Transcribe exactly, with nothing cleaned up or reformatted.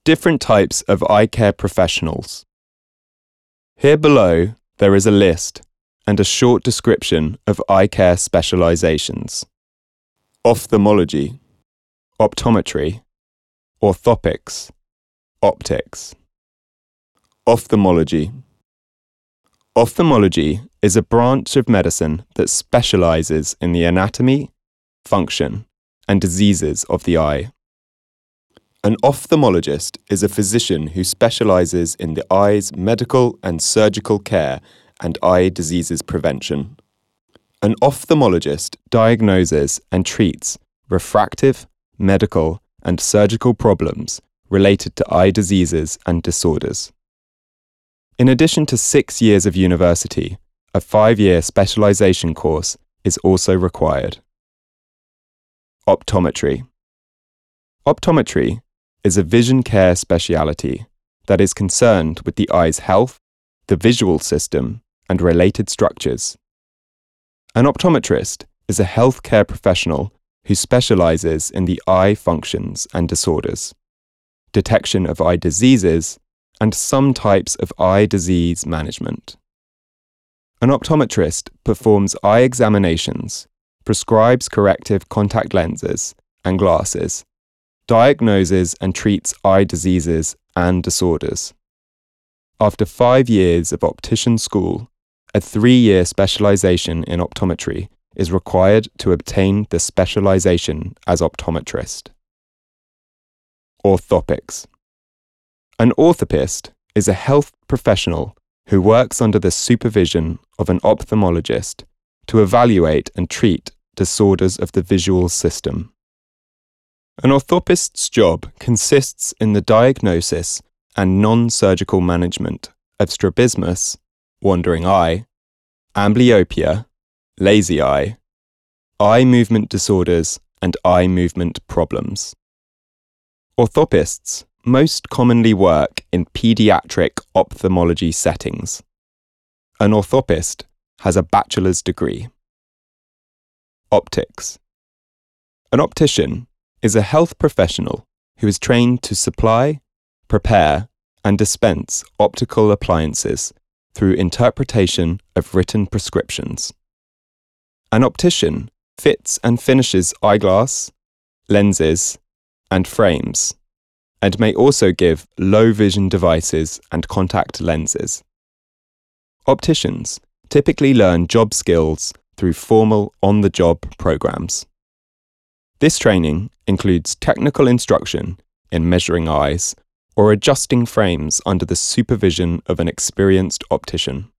Different types of eye care professionals. Here below, there is a list and a short description of eye care specializations. Ophthalmology, optometry, orthopics, optics. Ophthalmology. Ophthalmology is a branch of medicine that specializes in the anatomy, function, and diseases of the eye. An ophthalmologist is a physician who specializes in the eye's medical and surgical care and eye diseases prevention. An ophthalmologist diagnoses and treats refractive, medical, and surgical problems related to eye diseases and disorders. In addition to six years of university, a five-year specialization course is also required. Optometry. Optometry is a vision care speciality that is concerned with the eye's health, the visual system, and related structures. An optometrist is a healthcare professional who specializes in the eye functions and disorders, detection of eye diseases, and some types of eye disease management. An optometrist performs eye examinations, prescribes corrective contact lenses and glasses, diagnoses and treats eye diseases and disorders. After five years of optician school, a three-year specialization in optometry is required to obtain the specialization as optometrist. Orthopics. An orthopist is a health professional who works under the supervision of an ophthalmologist to evaluate and treat disorders of the visual system. An orthopist's job consists in the diagnosis and non-surgical management of strabismus, wandering eye, amblyopia, lazy eye, eye movement disorders, and eye movement problems. Orthopists most commonly work in pediatric ophthalmology settings. An orthopist has a bachelor's degree. Optics. An optician is a health professional who is trained to supply, prepare, and dispense optical appliances through interpretation of written prescriptions. An optician fits and finishes eyeglass, lenses, and frames, and may also give low vision devices and contact lenses. Opticians typically learn job skills through formal on-the-job programs. This training includes technical instruction in measuring eyes or adjusting frames under the supervision of an experienced optician.